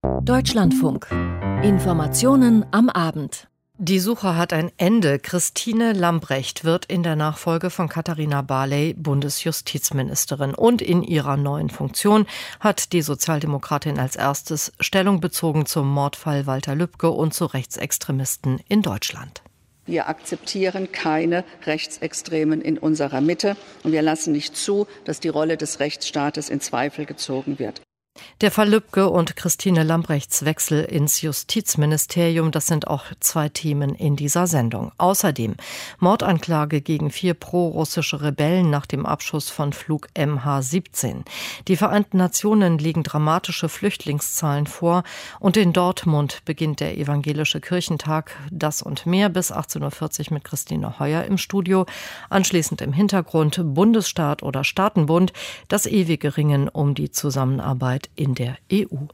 Deutschlandfunk. Informationen am Abend. Die Suche hat ein Ende. Christine Lambrecht wird in der Nachfolge von Katharina Barley Bundesjustizministerin. Und in ihrer neuen Funktion hat die Sozialdemokratin als erstes Stellung bezogen zum Mordfall Walter Lübcke und zu Rechtsextremisten in Deutschland. Wir akzeptieren keine Rechtsextremen in unserer Mitte und wir lassen nicht zu, dass die Rolle des Rechtsstaates in Zweifel gezogen wird. Der Fall Lübcke und Christine Lambrechts Wechsel ins Justizministerium, das sind auch zwei Themen in dieser Sendung. Außerdem Mordanklage gegen 4 pro-russische Rebellen nach dem Abschuss von Flug MH17. Die Vereinten Nationen legen dramatische Flüchtlingszahlen vor und in Dortmund beginnt der Evangelische Kirchentag. Das und mehr bis 18.40 Uhr mit Christine Heuer im Studio. Anschließend im Hintergrund Bundesstaat oder Staatenbund, das ewige Ringen um die Zusammenarbeit in der EU.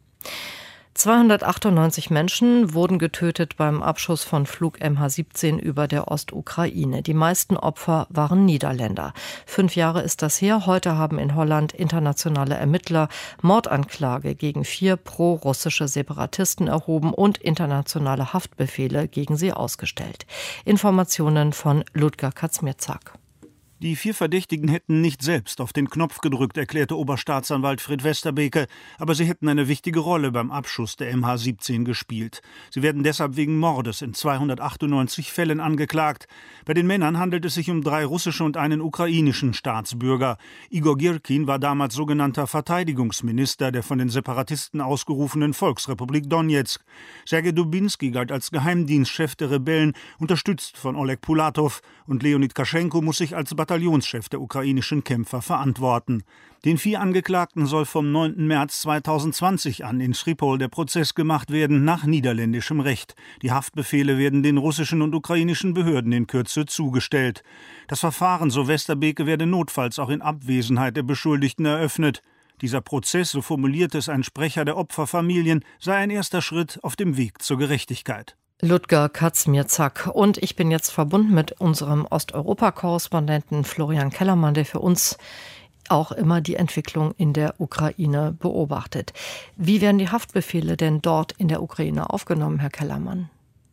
298 Menschen wurden getötet beim Abschuss von Flug MH17 über der Ostukraine. Die meisten Opfer waren Niederländer. 5 Jahre ist das her. Heute haben in Holland internationale Ermittler Mordanklage gegen 4 pro-russische Separatisten erhoben und internationale Haftbefehle gegen sie ausgestellt. Informationen von Ludger Kaczmierzak. Die 4 Verdächtigen hätten nicht selbst auf den Knopf gedrückt, erklärte Oberstaatsanwalt Fred Westerbeke, aber sie hätten eine wichtige Rolle beim Abschuss der MH17 gespielt. Sie werden deshalb wegen Mordes in 298 Fällen angeklagt. Bei den Männern handelt es sich um 3 russische und einen ukrainischen Staatsbürger. Igor Girkin war damals sogenannter Verteidigungsminister der von den Separatisten ausgerufenen Volksrepublik Donezk. Sergej Dubinski galt als Geheimdienstchef der Rebellen, unterstützt von Oleg Pulatow, und Leonid Kaschenko muss sich als Bataillonschef der ukrainischen Kämpfer verantworten. Den 4 Angeklagten soll vom 9. März 2020 an in Schriepol der Prozess gemacht werden, nach niederländischem Recht. Die Haftbefehle werden den russischen und ukrainischen Behörden in Kürze zugestellt. Das Verfahren, so Westerbeke, werde notfalls auch in Abwesenheit der Beschuldigten eröffnet. Dieser Prozess, so formulierte es ein Sprecher der Opferfamilien, sei ein erster Schritt auf dem Weg zur Gerechtigkeit. Ludger Kaczmierzak. Und ich bin jetzt verbunden mit unserem Osteuropa-Korrespondenten Florian Kellermann, der für uns auch immer die Entwicklung in der Ukraine beobachtet. Wie werden die Haftbefehle denn dort in der Ukraine aufgenommen, Herr Kellermann?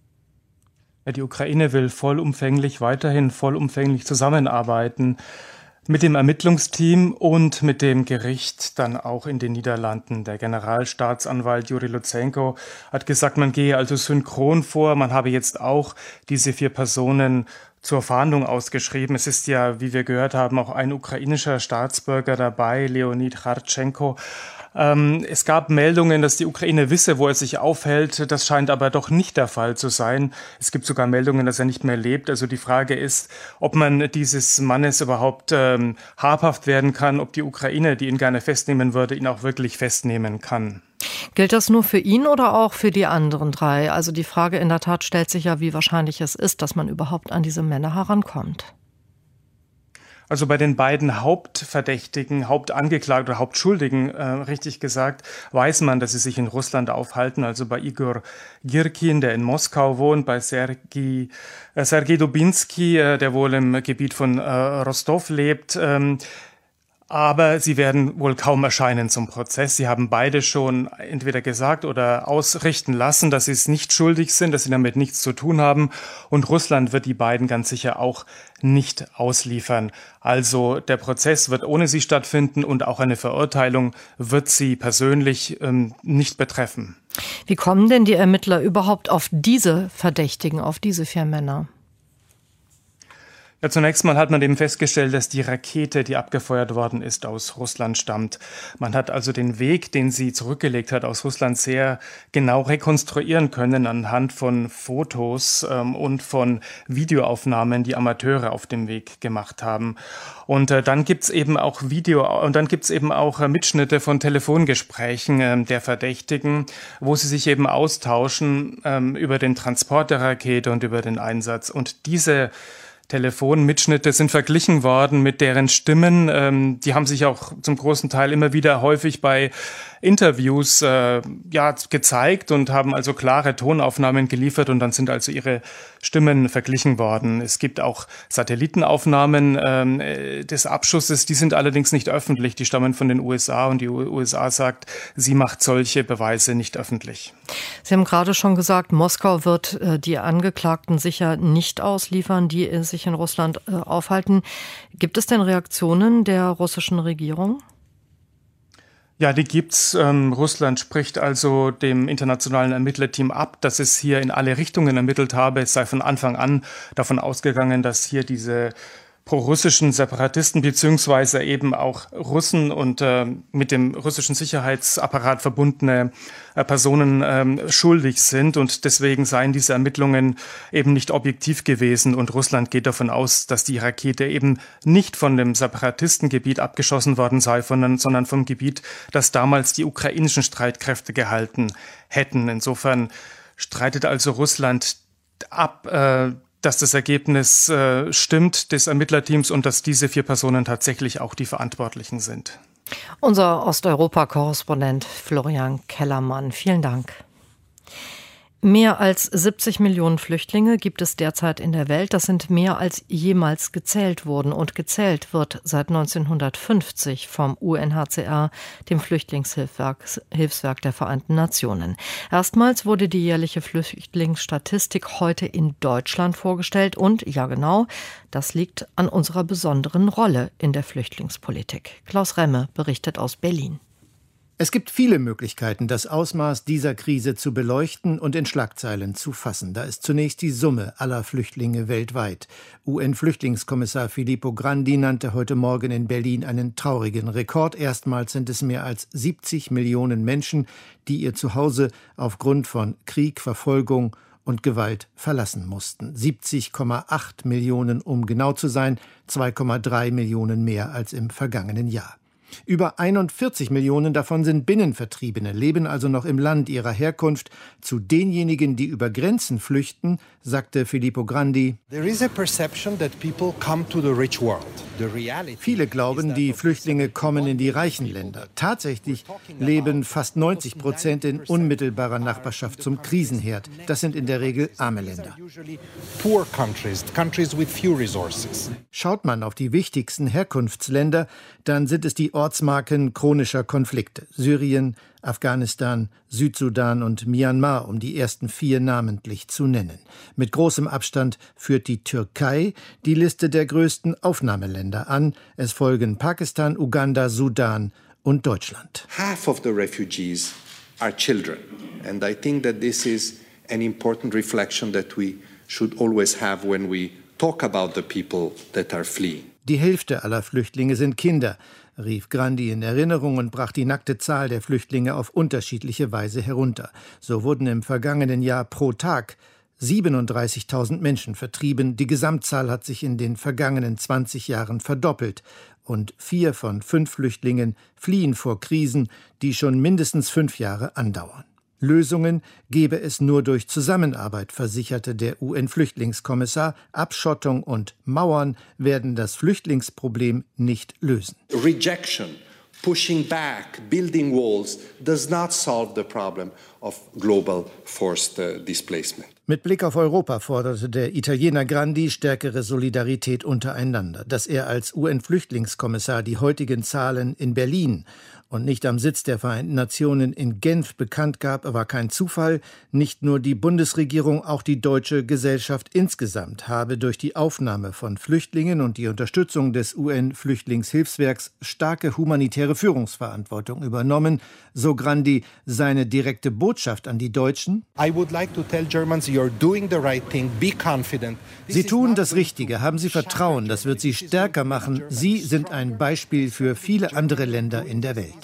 Ja, die Ukraine will weiterhin vollumfänglich zusammenarbeiten mit dem Ermittlungsteam und mit dem Gericht dann auch in den Niederlanden. Der Generalstaatsanwalt Juri Luzenko hat gesagt, man gehe also synchron vor. Man habe jetzt auch diese 4 Personen zur Fahndung ausgeschrieben. Es ist ja, wie wir gehört haben, auch ein ukrainischer Staatsbürger dabei, Leonid Khartschenko. Es gab Meldungen, dass die Ukraine wisse, wo er sich aufhält. Das scheint aber doch nicht der Fall zu sein. Es gibt sogar Meldungen, dass er nicht mehr lebt. Also die Frage ist, ob man dieses Mannes überhaupt habhaft werden kann, ob die Ukraine, die ihn gerne festnehmen würde, ihn auch wirklich festnehmen kann. Gilt das nur für ihn oder auch für die anderen 3? Also die Frage in der Tat stellt sich ja, wie wahrscheinlich es ist, dass man überhaupt an diese Männer herankommt. Also bei den beiden Hauptverdächtigen, Hauptangeklagten oder Hauptschuldigen, richtig gesagt, weiß man, dass sie sich in Russland aufhalten. Also bei Igor Girkin, der in Moskau wohnt, bei Sergej Dubinski, der wohl im Gebiet von Rostov lebt. Aber sie werden wohl kaum erscheinen zum Prozess. Sie haben beide schon entweder gesagt oder ausrichten lassen, dass sie es nicht schuldig sind, dass sie damit nichts zu tun haben. Und Russland wird die beiden ganz sicher auch nicht ausliefern. Also der Prozess wird ohne sie stattfinden und auch eine Verurteilung wird sie persönlich nicht betreffen. Wie kommen denn die Ermittler überhaupt auf diese Verdächtigen, auf diese 4 Männer? Ja, zunächst mal hat man eben festgestellt, dass die Rakete, die abgefeuert worden ist, aus Russland stammt. Man hat also den Weg, den sie zurückgelegt hat aus Russland, sehr genau rekonstruieren können anhand von Fotos und von Videoaufnahmen, die Amateure auf dem Weg gemacht haben. Und dann gibt's eben auch Mitschnitte von Telefongesprächen der Verdächtigen, wo sie sich eben austauschen über den Transport der Rakete und über den Einsatz. Und diese Telefonmitschnitte sind verglichen worden mit deren Stimmen. Die haben sich auch zum großen Teil immer wieder häufig bei Interviews gezeigt und haben also klare Tonaufnahmen geliefert und dann sind also ihre Stimmen verglichen worden. Es gibt auch Satellitenaufnahmen des Abschusses, die sind allerdings nicht öffentlich, die stammen von den USA und die USA sagt, sie macht solche Beweise nicht öffentlich. Sie haben gerade schon gesagt, Moskau wird die Angeklagten sicher nicht ausliefern, die sich in Russland aufhalten. Gibt es denn Reaktionen der russischen Regierung? Ja, die gibt's. Russland spricht also dem internationalen Ermittlerteam ab, dass es hier in alle Richtungen ermittelt habe. Es sei von Anfang an davon ausgegangen, dass hier diese pro-russischen Separatisten beziehungsweise eben auch Russen und mit dem russischen Sicherheitsapparat verbundene Personen schuldig sind und deswegen seien diese Ermittlungen eben nicht objektiv gewesen und Russland geht davon aus, dass die Rakete eben nicht von dem Separatistengebiet abgeschossen worden sei, sondern vom Gebiet, das damals die ukrainischen Streitkräfte gehalten hätten. Insofern streitet also Russland ab, dass das Ergebnis stimmt des Ermittlerteams und dass diese 4 Personen tatsächlich auch die Verantwortlichen sind. Unser Osteuropa-Korrespondent Florian Kellermann, vielen Dank. Mehr als 70 Millionen Flüchtlinge gibt es derzeit in der Welt. Das sind mehr als jemals gezählt wurden. Und gezählt wird seit 1950 vom UNHCR, dem Flüchtlingshilfswerk der Vereinten Nationen. Erstmals wurde die jährliche Flüchtlingsstatistik heute in Deutschland vorgestellt. Und, ja genau, das liegt an unserer besonderen Rolle in der Flüchtlingspolitik. Klaus Remme berichtet aus Berlin. Es gibt viele Möglichkeiten, das Ausmaß dieser Krise zu beleuchten und in Schlagzeilen zu fassen. Da ist zunächst die Summe aller Flüchtlinge weltweit. UN-Flüchtlingskommissar Filippo Grandi nannte heute Morgen in Berlin einen traurigen Rekord. Erstmals sind es mehr als 70 Millionen Menschen, die ihr Zuhause aufgrund von Krieg, Verfolgung und Gewalt verlassen mussten. 70,8 Millionen, um genau zu sein, 2,3 Millionen mehr als im vergangenen Jahr. Über 41 Millionen davon sind Binnenvertriebene, leben also noch im Land ihrer Herkunft. Zu denjenigen, die über Grenzen flüchten, sagte Filippo Grandi: Viele glauben, die Flüchtlinge kommen in die reichen Länder. Tatsächlich leben fast 90% in unmittelbarer Nachbarschaft zum Krisenherd. Das sind in der Regel arme Länder. Schaut man auf die wichtigsten Herkunftsländer, dann sind es die Ortsmarken chronischer Konflikte. Syrien, Afghanistan, Südsudan und Myanmar, um die ersten 4 namentlich zu nennen. Mit großem Abstand führt die Türkei die Liste der größten Aufnahmeländer an. Es folgen Pakistan, Uganda, Sudan und Deutschland. Half of the refugees are children. And I think that this is an important reflection that we should always have when we talk about the people that are fleeing. Die Hälfte aller Flüchtlinge sind Kinder, rief Grandi in Erinnerung und brach die nackte Zahl der Flüchtlinge auf unterschiedliche Weise herunter. So wurden im vergangenen Jahr pro Tag 37.000 Menschen vertrieben. Die Gesamtzahl hat sich in den vergangenen 20 Jahren verdoppelt. Und 4 von 5 Flüchtlingen fliehen vor Krisen, die schon mindestens 5 Jahre andauern. Lösungen gebe es nur durch Zusammenarbeit, versicherte der UN-Flüchtlingskommissar. Abschottung und Mauern werden das Flüchtlingsproblem nicht lösen. Rejection, pushing back, building walls does not solve the problem of global forced displacement. Mit Blick auf Europa forderte der Italiener Grandi stärkere Solidarität untereinander. Dass er als UN-Flüchtlingskommissar die heutigen Zahlen in Berlin und nicht am Sitz der Vereinten Nationen in Genf bekannt gab, war kein Zufall. Nicht nur die Bundesregierung, auch die deutsche Gesellschaft insgesamt habe durch die Aufnahme von Flüchtlingen und die Unterstützung des UN-Flüchtlingshilfswerks starke humanitäre Führungsverantwortung übernommen. So Grandi seine direkte Botschaft an die Deutschen: Sie tun das Richtige, haben Sie Vertrauen, das wird Sie stärker machen. Sie sind ein Beispiel für viele andere Länder in der Welt.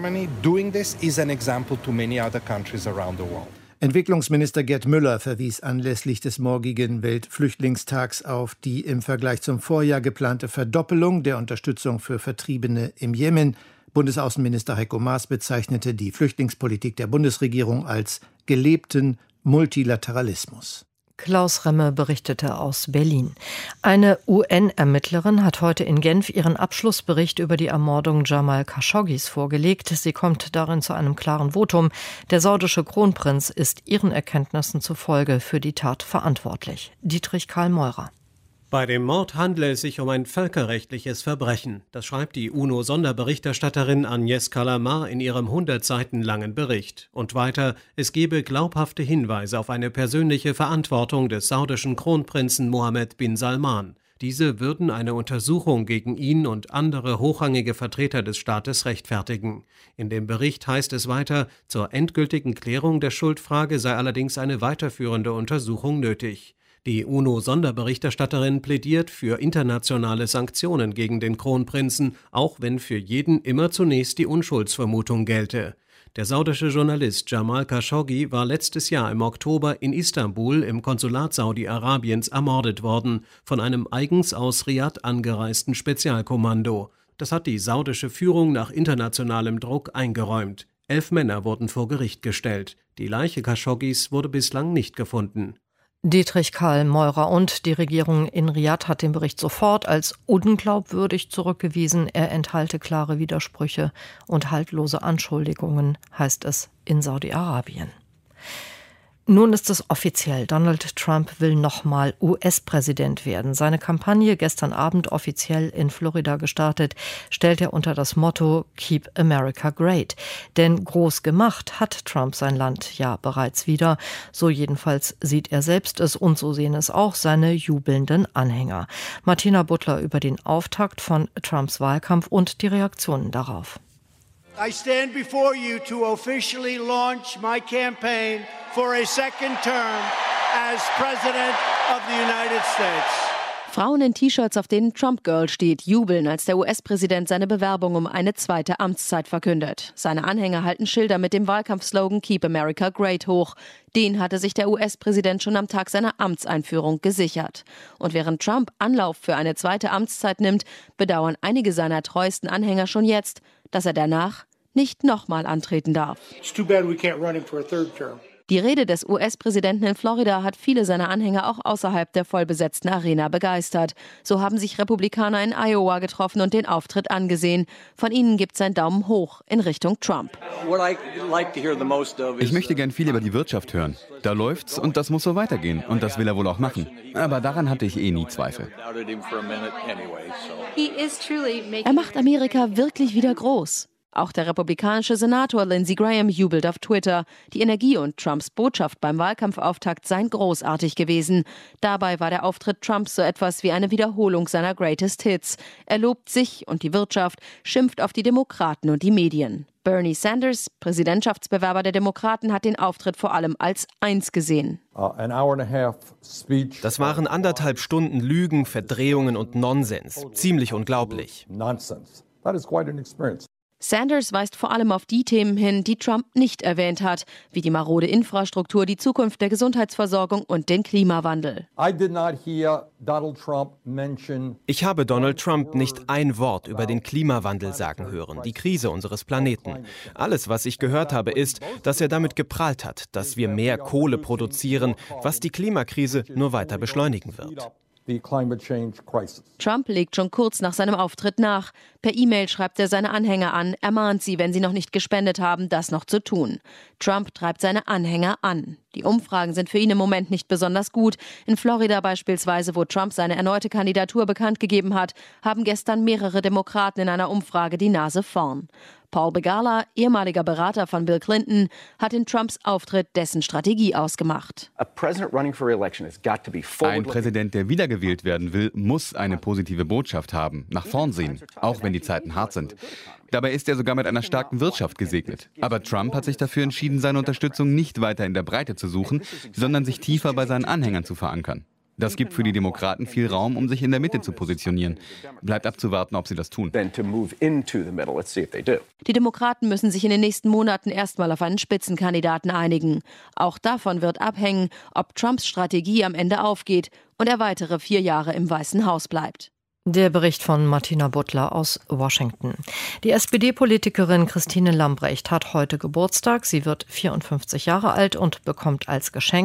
Entwicklungsminister Gerd Müller verwies anlässlich des morgigen Weltflüchtlingstags auf die im Vergleich zum Vorjahr geplante Verdoppelung der Unterstützung für Vertriebene im Jemen. Bundesaußenminister Heiko Maas bezeichnete die Flüchtlingspolitik der Bundesregierung als gelebten Multilateralismus. Klaus Remme berichtete aus Berlin. Eine UN-Ermittlerin hat heute in Genf ihren Abschlussbericht über die Ermordung Jamal Khashoggis vorgelegt. Sie kommt darin zu einem klaren Votum. Der saudische Kronprinz ist ihren Erkenntnissen zufolge für die Tat verantwortlich. Dietrich Karl Meurer. Bei dem Mord handle es sich um ein völkerrechtliches Verbrechen. Das schreibt die UNO-Sonderberichterstatterin Agnès Callamard in ihrem 100 Seiten langen Bericht. Und weiter, es gebe glaubhafte Hinweise auf eine persönliche Verantwortung des saudischen Kronprinzen Mohammed bin Salman. Diese würden eine Untersuchung gegen ihn und andere hochrangige Vertreter des Staates rechtfertigen. In dem Bericht heißt es weiter, zur endgültigen Klärung der Schuldfrage sei allerdings eine weiterführende Untersuchung nötig. Die UNO-Sonderberichterstatterin plädiert für internationale Sanktionen gegen den Kronprinzen, auch wenn für jeden immer zunächst die Unschuldsvermutung gelte. Der saudische Journalist Jamal Khashoggi war letztes Jahr im Oktober in Istanbul im Konsulat Saudi-Arabiens ermordet worden, von einem eigens aus Riad angereisten Spezialkommando. Das hat die saudische Führung nach internationalem Druck eingeräumt. 11 Männer wurden vor Gericht gestellt. Die Leiche Khashoggis wurde bislang nicht gefunden. Dietrich Karl Meurer und die Regierung in Riad hat den Bericht sofort als unglaubwürdig zurückgewiesen. Er enthalte klare Widersprüche und haltlose Anschuldigungen, heißt es in Saudi-Arabien. Nun ist es offiziell. Donald Trump will nochmal US-Präsident werden. Seine Kampagne, gestern Abend offiziell in Florida gestartet, stellt er unter das Motto Keep America Great. Denn groß gemacht hat Trump sein Land ja bereits wieder. So jedenfalls sieht er selbst es und so sehen es auch seine jubelnden Anhänger. Martina Butler über den Auftakt von Trumps Wahlkampf und die Reaktionen darauf. I stand before you to officially launch my campaign for a second term as President of the United States. Frauen in T-Shirts, auf denen Trump Girl steht, jubeln, als der US-Präsident seine Bewerbung um eine zweite Amtszeit verkündet. Seine Anhänger halten Schilder mit dem Wahlkampfslogan Keep America Great hoch. Den hatte sich der US-Präsident schon am Tag seiner Amtseinführung gesichert. Und während Trump Anlauf für eine zweite Amtszeit nimmt, bedauern einige seiner treuesten Anhänger schon jetzt, dass er danach nicht nochmal antreten darf. It's too bad we can't run him for a third term. Die Rede des US-Präsidenten in Florida hat viele seiner Anhänger auch außerhalb der vollbesetzten Arena begeistert. So haben sich Republikaner in Iowa getroffen und den Auftritt angesehen. Von ihnen gibt es einen Daumen hoch in Richtung Trump. Ich möchte gern viel über die Wirtschaft hören. Da läuft's und das muss so weitergehen. Und das will er wohl auch machen. Aber daran hatte ich nie Zweifel. Er macht Amerika wirklich wieder groß. Auch der republikanische Senator Lindsey Graham jubelt auf Twitter. Die Energie und Trumps Botschaft beim Wahlkampfauftakt seien großartig gewesen. Dabei war der Auftritt Trumps so etwas wie eine Wiederholung seiner Greatest Hits. Er lobt sich und die Wirtschaft, schimpft auf die Demokraten und die Medien. Bernie Sanders, Präsidentschaftsbewerber der Demokraten, hat den Auftritt vor allem als eins gesehen. Das waren 1,5 Stunden Lügen, Verdrehungen und Nonsens. Ziemlich unglaublich. Sanders weist vor allem auf die Themen hin, die Trump nicht erwähnt hat, wie die marode Infrastruktur, die Zukunft der Gesundheitsversorgung und den Klimawandel. Ich habe Donald Trump nicht ein Wort über den Klimawandel sagen hören, die Krise unseres Planeten. Alles, was ich gehört habe, ist, dass er damit geprahlt hat, dass wir mehr Kohle produzieren, was die Klimakrise nur weiter beschleunigen wird. Trump legt schon kurz nach seinem Auftritt nach. Per E-Mail schreibt er seine Anhänger an, ermahnt sie, wenn sie noch nicht gespendet haben, das noch zu tun. Trump treibt seine Anhänger an. Die Umfragen sind für ihn im Moment nicht besonders gut. In Florida beispielsweise, wo Trump seine erneute Kandidatur bekannt gegeben hat, haben gestern mehrere Demokraten in einer Umfrage die Nase vorn. Paul Begala, ehemaliger Berater von Bill Clinton, hat in Trumps Auftritt dessen Strategie ausgemacht. Ein Präsident, der wiedergewählt werden will, muss eine positive Botschaft haben, nach vorn sehen, auch wenn die Zeiten hart sind. Dabei ist er sogar mit einer starken Wirtschaft gesegnet. Aber Trump hat sich dafür entschieden, seine Unterstützung nicht weiter in der Breite zu suchen, sondern sich tiefer bei seinen Anhängern zu verankern. Das gibt für die Demokraten viel Raum, um sich in der Mitte zu positionieren. Bleibt abzuwarten, ob sie das tun. Die Demokraten müssen sich in den nächsten Monaten erstmal auf einen Spitzenkandidaten einigen. Auch davon wird abhängen, ob Trumps Strategie am Ende aufgeht und er weitere 4 Jahre im Weißen Haus bleibt. Der Bericht von Martina Butler aus Washington. Die SPD-Politikerin Christine Lambrecht hat heute Geburtstag. Sie wird 54 Jahre alt und bekommt als Geschenk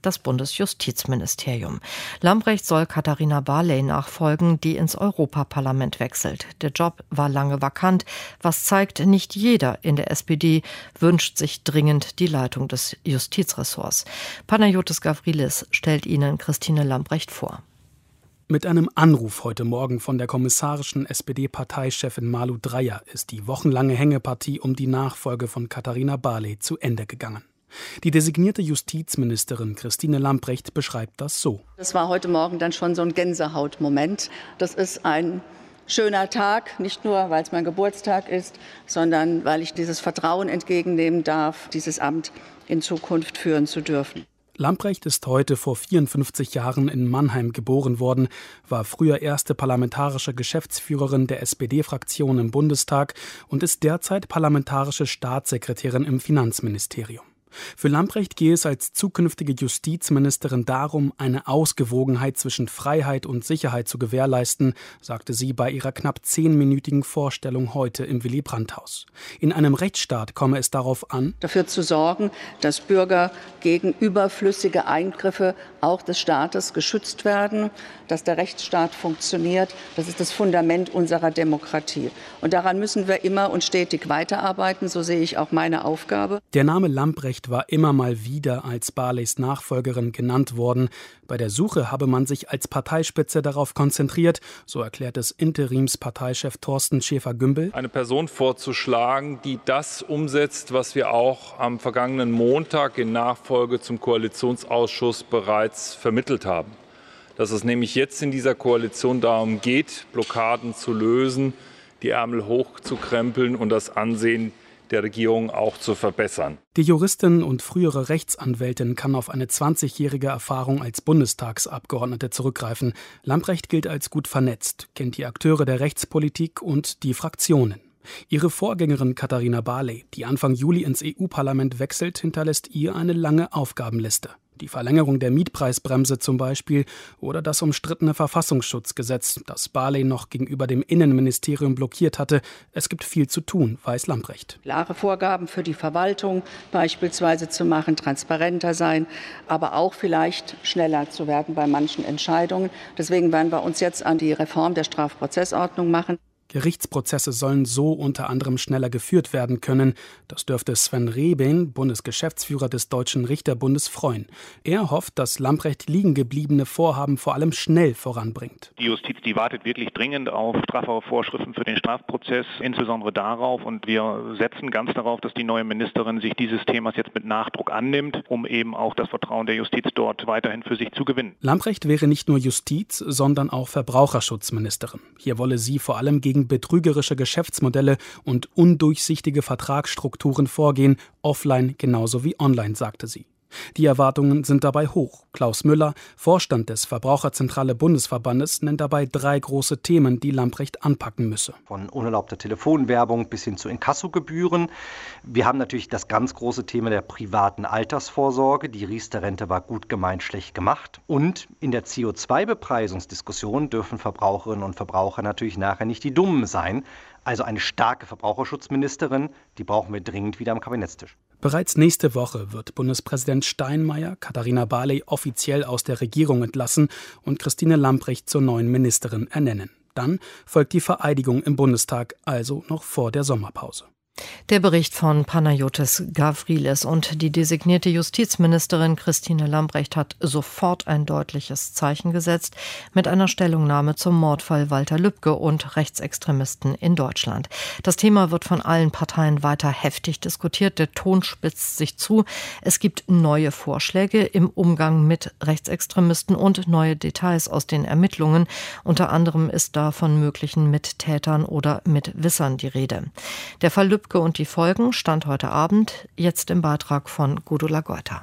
das Bundesjustizministerium. Lambrecht soll Katharina Barley nachfolgen, die ins Europaparlament wechselt. Der Job war lange vakant, was zeigt, nicht jeder in der SPD wünscht sich dringend die Leitung des Justizressorts. Panayotis Gavrilis stellt Ihnen Christine Lambrecht vor. Mit einem Anruf heute Morgen von der kommissarischen SPD-Parteichefin Malu Dreyer ist die wochenlange Hängepartie um die Nachfolge von Katharina Barley zu Ende gegangen. Die designierte Justizministerin Christine Lambrecht beschreibt das so. Das war heute Morgen dann schon so ein Gänsehautmoment. Das ist ein schöner Tag, nicht nur, weil es mein Geburtstag ist, sondern weil ich dieses Vertrauen entgegennehmen darf, dieses Amt in Zukunft führen zu dürfen. Lambrecht ist heute vor 54 Jahren in Mannheim geboren worden, war früher erste parlamentarische Geschäftsführerin der SPD-Fraktion im Bundestag und ist derzeit parlamentarische Staatssekretärin im Finanzministerium. Für Lambrecht gehe es als zukünftige Justizministerin darum, eine Ausgewogenheit zwischen Freiheit und Sicherheit zu gewährleisten, sagte sie bei ihrer knapp 10-minütigen Vorstellung heute im Willy-Brandt-Haus. In einem Rechtsstaat komme es darauf an, dafür zu sorgen, dass Bürger gegen überflüssige Eingriffe auch des Staates geschützt werden, dass der Rechtsstaat funktioniert. Das ist das Fundament unserer Demokratie. Und daran müssen wir immer und stetig weiterarbeiten. So sehe ich auch meine Aufgabe. Der Name Lambrecht war immer mal wieder als Barleys Nachfolgerin genannt worden. Bei der Suche habe man sich als Parteispitze darauf konzentriert, so erklärt es Interimsparteichef Thorsten Schäfer-Gümbel. Eine Person vorzuschlagen, die das umsetzt, was wir auch am vergangenen Montag in Nachfolge zum Koalitionsausschuss bereits vermittelt haben. Dass es nämlich jetzt in dieser Koalition darum geht, Blockaden zu lösen, die Ärmel hochzukrempeln und das Ansehen der Regierung auch zu verbessern. Die Juristin und frühere Rechtsanwältin kann auf eine 20-jährige Erfahrung als Bundestagsabgeordnete zurückgreifen. Lambrecht gilt als gut vernetzt, kennt die Akteure der Rechtspolitik und die Fraktionen. Ihre Vorgängerin Katharina Barley, die Anfang Juli ins EU-Parlament wechselt, hinterlässt ihr eine lange Aufgabenliste. Die Verlängerung der Mietpreisbremse zum Beispiel oder das umstrittene Verfassungsschutzgesetz, das Barley noch gegenüber dem Innenministerium blockiert hatte. Es gibt viel zu tun, weiß Lambrecht. Klare Vorgaben für die Verwaltung beispielsweise zu machen, transparenter sein, aber auch vielleicht schneller zu werden bei manchen Entscheidungen. Deswegen werden wir uns jetzt an die Reform der Strafprozessordnung machen. Gerichtsprozesse sollen so unter anderem schneller geführt werden können. Das dürfte Sven Rehben, Bundesgeschäftsführer des Deutschen Richterbundes, freuen. Er hofft, dass Lambrecht liegengebliebene Vorhaben vor allem schnell voranbringt. Die Justiz, die wartet wirklich dringend auf straffere Vorschriften für den Strafprozess, insbesondere darauf. Und wir setzen ganz darauf, dass die neue Ministerin sich dieses Themas jetzt mit Nachdruck annimmt, um eben auch das Vertrauen der Justiz dort weiterhin für sich zu gewinnen. Lambrecht wäre nicht nur Justiz, sondern auch Verbraucherschutzministerin. Hier wolle sie vor allem gegen betrügerische Geschäftsmodelle und undurchsichtige Vertragsstrukturen vorgehen, offline genauso wie online, sagte sie. Die Erwartungen sind dabei hoch. Klaus Müller, Vorstand des Verbraucherzentrale Bundesverbandes, nennt dabei 3 große Themen, die Lambrecht anpacken müsse. Von unerlaubter Telefonwerbung bis hin zu Inkassogebühren. Wir haben natürlich das ganz große Thema der privaten Altersvorsorge. Die Riester-Rente war gut gemeint, schlecht gemacht. Und in der CO2-Bepreisungsdiskussion dürfen Verbraucherinnen und Verbraucher natürlich nachher nicht die Dummen sein. Also eine starke Verbraucherschutzministerin, die brauchen wir dringend wieder am Kabinettstisch. Bereits nächste Woche wird Bundespräsident Steinmeier Katharina Barley offiziell aus der Regierung entlassen und Christine Lambrecht zur neuen Ministerin ernennen. Dann folgt die Vereidigung im Bundestag, also noch vor der Sommerpause. Der Bericht von Panayotis Gavrilis und die designierte Justizministerin Christine Lambrecht hat sofort ein deutliches Zeichen gesetzt mit einer Stellungnahme zum Mordfall Walter Lübcke und Rechtsextremisten in Deutschland. Das Thema wird von allen Parteien weiter heftig diskutiert. Der Ton spitzt sich zu. Es gibt neue Vorschläge im Umgang mit Rechtsextremisten und neue Details aus den Ermittlungen. Unter anderem ist da von möglichen Mittätern oder Mitwissern die Rede. Der Fall Lübcke und die Folgen stand heute Abend, jetzt im Beitrag von Gudula Goita.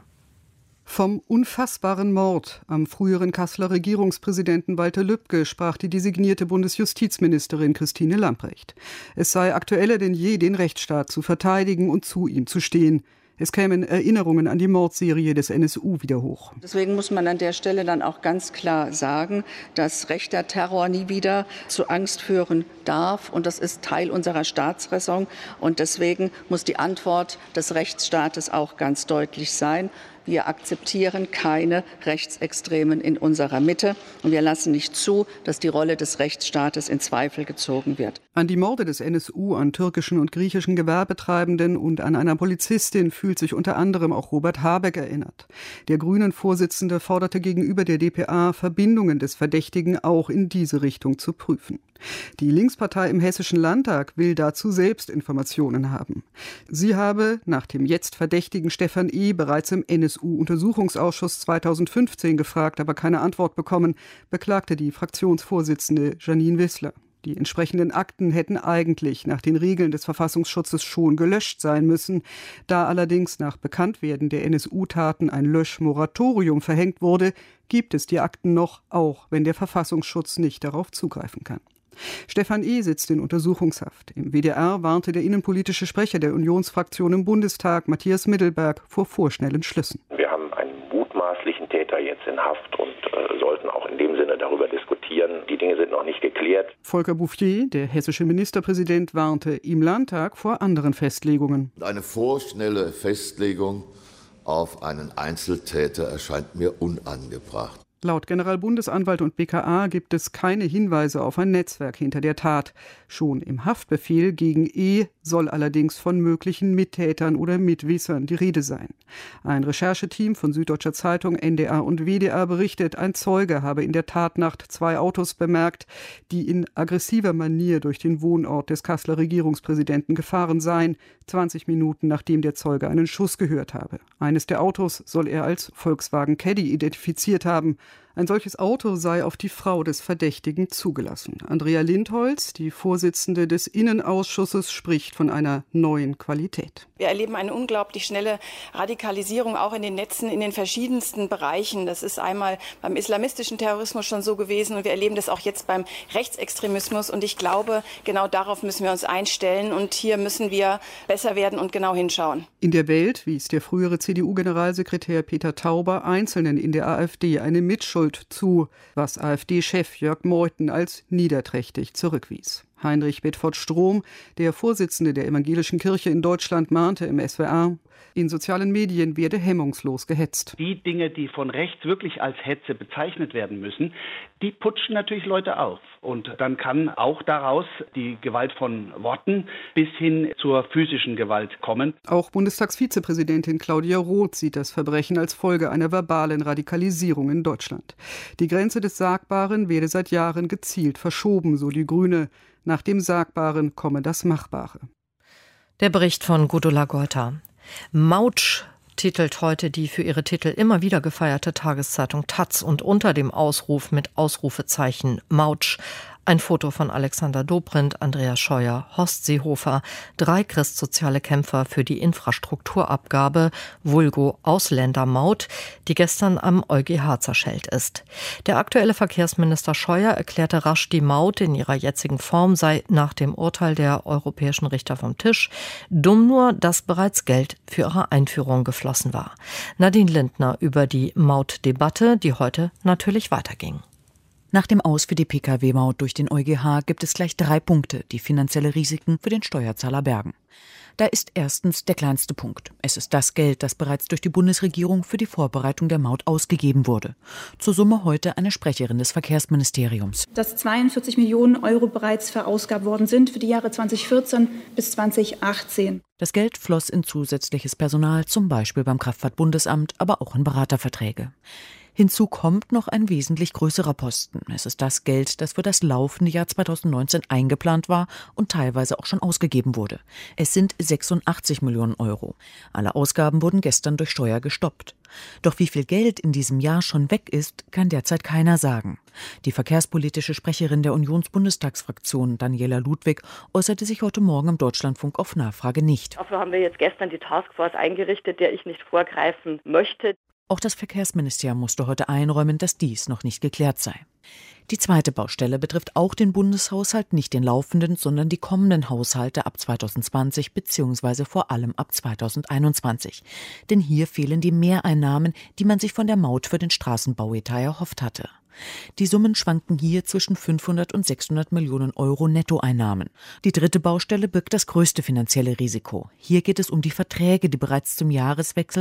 Vom unfassbaren Mord am früheren Kasseler Regierungspräsidenten Walter Lübcke sprach die designierte Bundesjustizministerin Christine Lambrecht. Es sei aktueller denn je, den Rechtsstaat zu verteidigen und zu ihm zu stehen. Es kämen Erinnerungen an die Mordserie des NSU wieder hoch. Deswegen muss man an der Stelle dann auch ganz klar sagen, dass rechter Terror nie wieder zu Angst führen darf. Und das ist Teil unserer Staatsräson. Und deswegen muss die Antwort des Rechtsstaates auch ganz deutlich sein. Wir akzeptieren keine Rechtsextremen in unserer Mitte und wir lassen nicht zu, dass die Rolle des Rechtsstaates in Zweifel gezogen wird. An die Morde des NSU an türkischen und griechischen Gewerbetreibenden und an einer Polizistin fühlt sich unter anderem auch Robert Habeck erinnert. Der Grünen-Vorsitzende forderte gegenüber der dpa, Verbindungen des Verdächtigen auch in diese Richtung zu prüfen. Die Linkspartei im Hessischen Landtag will dazu selbst Informationen haben. Sie habe nach dem jetzt Verdächtigen Stefan E. bereits im NSU-Untersuchungsausschuss 2015 gefragt, aber keine Antwort bekommen, beklagte die Fraktionsvorsitzende Janine Wissler. Die entsprechenden Akten hätten eigentlich nach den Regeln des Verfassungsschutzes schon gelöscht sein müssen. Da allerdings nach Bekanntwerden der NSU-Taten ein Löschmoratorium verhängt wurde, gibt es die Akten noch, auch wenn der Verfassungsschutz nicht darauf zugreifen kann. Stefan E. sitzt in Untersuchungshaft. Im WDR warnte der innenpolitische Sprecher der Unionsfraktion im Bundestag, Matthias Middelberg, vor vorschnellen Schlüssen. Wir haben einen mutmaßlichen Täter jetzt in Haft und sollten auch in dem Sinne darüber diskutieren. Die Dinge sind noch nicht geklärt. Volker Bouffier, der hessische Ministerpräsident, warnte im Landtag vor anderen Festlegungen. Eine vorschnelle Festlegung auf einen Einzeltäter erscheint mir unangebracht. Laut Generalbundesanwalt und BKA gibt es keine Hinweise auf ein Netzwerk hinter der Tat. Schon im Haftbefehl gegen E. soll allerdings von möglichen Mittätern oder Mitwissern die Rede sein. Ein Rechercheteam von Süddeutscher Zeitung, NDR und WDR berichtet, ein Zeuge habe in der Tatnacht 2 Autos bemerkt, die in aggressiver Manier durch den Wohnort des Kasseler Regierungspräsidenten gefahren seien, 20 Minuten nachdem der Zeuge einen Schuss gehört habe. Eines der Autos soll er als Volkswagen Caddy identifiziert haben. Ein solches Auto sei auf die Frau des Verdächtigen zugelassen. Andrea Lindholz, die Vorsitzende des Innenausschusses, spricht von einer neuen Qualität. Wir erleben eine unglaublich schnelle Radikalisierung auch in den Netzen, in den verschiedensten Bereichen. Das ist einmal beim islamistischen Terrorismus schon so gewesen und wir erleben das auch jetzt beim Rechtsextremismus. Und ich glaube, genau darauf müssen wir uns einstellen und hier müssen wir besser werden und genau hinschauen. In der Welt wies der frühere CDU-Generalsekretär Peter Tauber Einzelnen in der AfD eine Mitschuld zu, was AfD-Chef Jörg Meuthen als niederträchtig zurückwies. Heinrich Bedford-Strom, der Vorsitzende der Evangelischen Kirche in Deutschland, mahnte im SWR, in sozialen Medien werde hemmungslos gehetzt. Die Dinge, die von rechts wirklich als Hetze bezeichnet werden müssen, die putschen natürlich Leute auf. Und dann kann auch daraus die Gewalt von Worten bis hin zur physischen Gewalt kommen. Auch Bundestagsvizepräsidentin Claudia Roth sieht das Verbrechen als Folge einer verbalen Radikalisierung in Deutschland. Die Grenze des Sagbaren werde seit Jahren gezielt verschoben, so die Grüne. Nach dem Sagbaren komme das Machbare. Der Bericht von Gudula Golter. Mautsch titelt heute die für ihre Titel immer wieder gefeierte Tageszeitung taz und unter dem Ausruf mit Ausrufezeichen Mautsch ein Foto von Alexander Dobrindt, Andreas Scheuer, Horst Seehofer, 3 christsoziale Kämpfer für die Infrastrukturabgabe, vulgo Ausländermaut, die gestern am EuGH zerschellt ist. Der aktuelle Verkehrsminister Scheuer erklärte rasch, die Maut in ihrer jetzigen Form sei nach dem Urteil der europäischen Richter vom Tisch. Dumm nur, dass bereits Geld für ihre Einführung geflossen war. Nadine Lindner über die Mautdebatte, die heute natürlich weiterging. Nach dem Aus für die Pkw-Maut durch den EuGH gibt es gleich 3 Punkte, die finanzielle Risiken für den Steuerzahler bergen. Da ist erstens der kleinste Punkt. Es ist das Geld, das bereits durch die Bundesregierung für die Vorbereitung der Maut ausgegeben wurde. Zur Summe heute eine Sprecherin des Verkehrsministeriums. Dass 42 Millionen Euro bereits verausgabt worden sind für die Jahre 2014 bis 2018. Das Geld floss in zusätzliches Personal, zum Beispiel beim Kraftfahrtbundesamt, aber auch in Beraterverträge. Hinzu kommt noch ein wesentlich größerer Posten. Es ist das Geld, das für das laufende Jahr 2019 eingeplant war und teilweise auch schon ausgegeben wurde. Es sind 86 Millionen Euro. Alle Ausgaben wurden gestern durch Steuer gestoppt. Doch wie viel Geld in diesem Jahr schon weg ist, kann derzeit keiner sagen. Die verkehrspolitische Sprecherin der Unionsbundestagsfraktion, Daniela Ludwig, äußerte sich heute Morgen im Deutschlandfunk auf Nachfrage nicht. Dafür haben wir jetzt gestern die Taskforce eingerichtet, der ich nicht vorgreifen möchte. Auch das Verkehrsministerium musste heute einräumen, dass dies noch nicht geklärt sei. Die zweite Baustelle betrifft auch den Bundeshaushalt, nicht den laufenden, sondern die kommenden Haushalte ab 2020 bzw. vor allem ab 2021. Denn hier fehlen die Mehreinnahmen, die man sich von der Maut für den Straßenbauetat erhofft hatte. Die Summen schwanken hier zwischen 500 und 600 Millionen Euro Nettoeinnahmen. Die dritte Baustelle birgt das größte finanzielle Risiko. Hier geht es um die Verträge, die bereits zum Jahreswechsel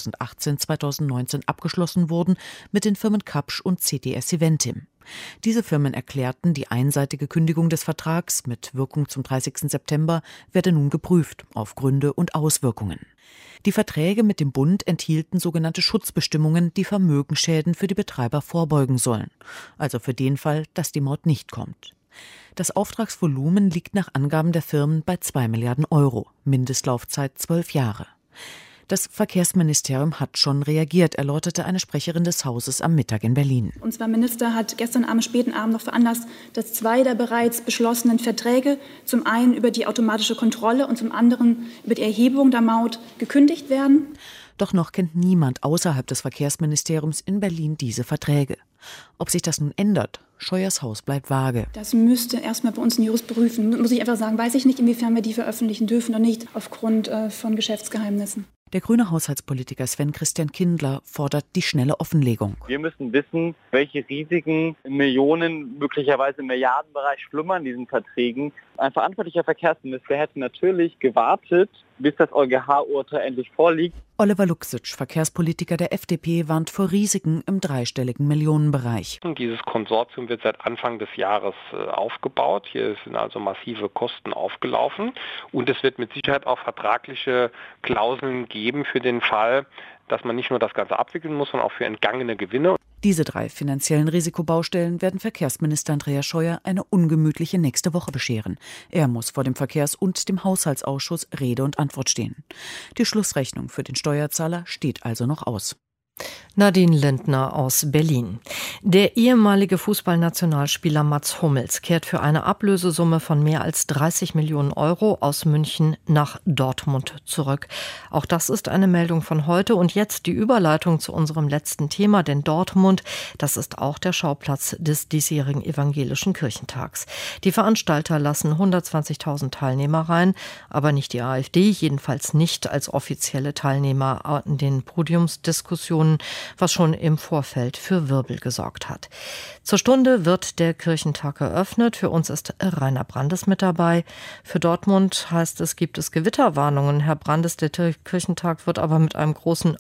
2018/2019 abgeschlossen wurden mit den Firmen Kapsch und CTS Eventim. Diese Firmen erklärten, die einseitige Kündigung des Vertrags mit Wirkung zum 30. September werde nun geprüft auf Gründe und Auswirkungen. Die Verträge mit dem Bund enthielten sogenannte Schutzbestimmungen, die Vermögensschäden für die Betreiber vorbeugen sollen. Also für den Fall, dass die Maut nicht kommt. Das Auftragsvolumen liegt nach Angaben der Firmen bei 2 Milliarden Euro, Mindestlaufzeit 12 Jahre. Das Verkehrsministerium hat schon reagiert, erläuterte eine Sprecherin des Hauses am Mittag in Berlin. Unser Minister hat gestern am späten Abend noch veranlasst, dass 2 der bereits beschlossenen Verträge, zum einen über die automatische Kontrolle und zum anderen über die Erhebung der Maut, gekündigt werden. Doch noch kennt niemand außerhalb des Verkehrsministeriums in Berlin diese Verträge. Ob sich das nun ändert, Scheuers Haus bleibt vage. Das müsste erstmal bei uns ein Jurist prüfen. Muss ich einfach sagen, weiß ich nicht, inwiefern wir die veröffentlichen dürfen oder nicht, aufgrund von Geschäftsgeheimnissen. Der grüne Haushaltspolitiker Sven-Christian Kindler fordert die schnelle Offenlegung. Wir müssen wissen, welche Risiken in Millionen, möglicherweise im Milliardenbereich schlummern in diesen Verträgen. Ein verantwortlicher Verkehrsminister hätte natürlich gewartet, bis das EuGH-Urteil endlich vorliegt. Oliver Luxic, Verkehrspolitiker der FDP, warnt vor Risiken im dreistelligen Millionenbereich. Dieses Konsortium wird seit Anfang des Jahres aufgebaut. Hier sind also massive Kosten aufgelaufen. Und es wird mit Sicherheit auch vertragliche Klauseln geben für den Fall, dass man nicht nur das Ganze abwickeln muss, sondern auch für entgangene Gewinne. Diese 3 finanziellen Risikobaustellen werden Verkehrsminister Andreas Scheuer eine ungemütliche nächste Woche bescheren. Er muss vor dem Verkehrs- und dem Haushaltsausschuss Rede und Antwort stehen. Die Schlussrechnung für den Steuerzahler steht also noch aus. Nadine Lindner aus Berlin. Der ehemalige Fußballnationalspieler Mats Hummels kehrt für eine Ablösesumme von mehr als 30 Millionen Euro aus München nach Dortmund zurück. Auch das ist eine Meldung von heute und jetzt die Überleitung zu unserem letzten Thema, denn Dortmund, das ist auch der Schauplatz des diesjährigen Evangelischen Kirchentags. Die Veranstalter lassen 120.000 Teilnehmer rein, aber nicht die AfD, jedenfalls nicht als offizielle Teilnehmer an den Podiumsdiskussionen, was schon im Vorfeld für Wirbel gesorgt hat. Zur Stunde wird der Kirchentag eröffnet. Für uns ist Rainer Brandes mit dabei. Für Dortmund heißt es, gibt es Gewitterwarnungen. Herr Brandes, der Kirchentag wird aber mit einem großen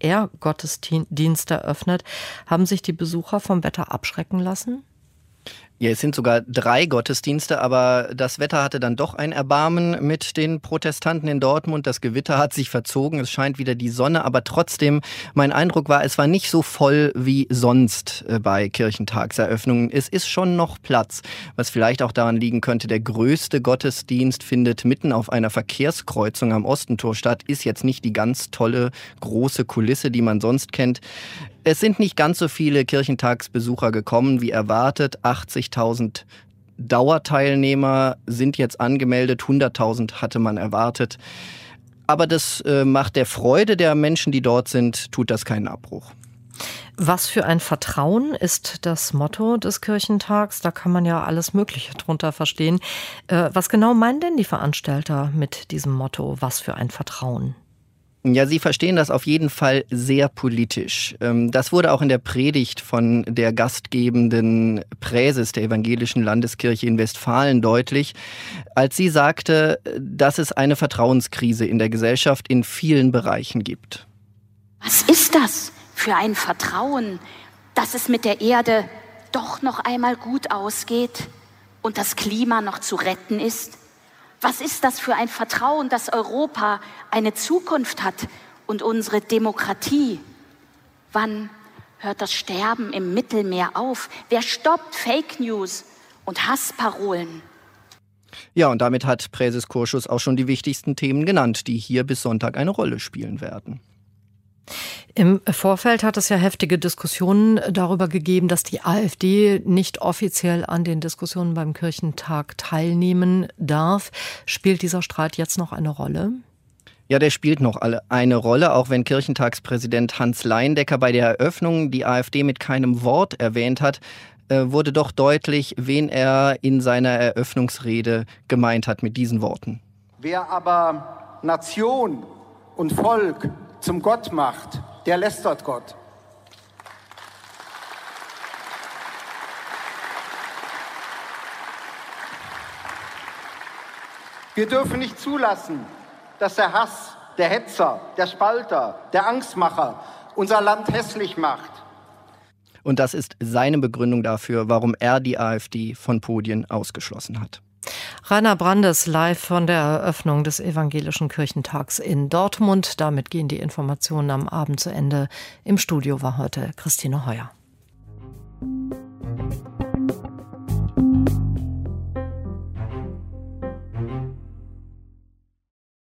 Open-Air-Gottesdienst eröffnet. Haben sich die Besucher vom Wetter abschrecken lassen? Ja, es sind sogar 3 Gottesdienste, aber das Wetter hatte dann doch ein Erbarmen mit den Protestanten in Dortmund. Das Gewitter hat sich verzogen, es scheint wieder die Sonne, aber trotzdem, mein Eindruck war, es war nicht so voll wie sonst bei Kirchentagseröffnungen. Es ist schon noch Platz, was vielleicht auch daran liegen könnte, der größte Gottesdienst findet mitten auf einer Verkehrskreuzung am Ostentor statt, ist jetzt nicht die ganz tolle große Kulisse, die man sonst kennt. Es sind nicht ganz so viele Kirchentagsbesucher gekommen wie erwartet. 80.000 Dauerteilnehmer sind jetzt angemeldet, 100.000 hatte man erwartet. Aber das macht der Freude der Menschen, die dort sind, tut das keinen Abbruch. Was für ein Vertrauen ist das Motto des Kirchentags? Da kann man ja alles Mögliche drunter verstehen. Was genau meinen denn die Veranstalter mit diesem Motto? Was für ein Vertrauen? Ja, sie verstehen das auf jeden Fall sehr politisch. Das wurde auch in der Predigt von der gastgebenden Präses der Evangelischen Landeskirche in Westfalen deutlich, als sie sagte, dass es eine Vertrauenskrise in der Gesellschaft in vielen Bereichen gibt. Was ist das für ein Vertrauen, dass es mit der Erde doch noch einmal gut ausgeht und das Klima noch zu retten ist? Was ist das für ein Vertrauen, dass Europa eine Zukunft hat und unsere Demokratie? Wann hört das Sterben im Mittelmeer auf? Wer stoppt Fake News und Hassparolen? Ja, und damit hat Präses Kurschus auch schon die wichtigsten Themen genannt, die hier bis Sonntag eine Rolle spielen werden. Im Vorfeld hat es ja heftige Diskussionen darüber gegeben, dass die AfD nicht offiziell an den Diskussionen beim Kirchentag teilnehmen darf. Spielt dieser Streit jetzt noch eine Rolle? Ja, der spielt noch eine Rolle, auch wenn Kirchentagspräsident Hans Leindecker bei der Eröffnung die AfD mit keinem Wort erwähnt hat, wurde doch deutlich, wen er in seiner Eröffnungsrede gemeint hat mit diesen Worten. Wer aber Nation und Volk zum Gott macht, der lästert Gott. Wir dürfen nicht zulassen, dass der Hass, der Hetzer, der Spalter, der Angstmacher unser Land hässlich macht. Und das ist seine Begründung dafür, warum er die AfD von Podien ausgeschlossen hat. Rainer Brandes live von der Eröffnung des Evangelischen Kirchentags in Dortmund. Damit gehen die Informationen am Abend zu Ende. Im Studio war heute Christine Heuer.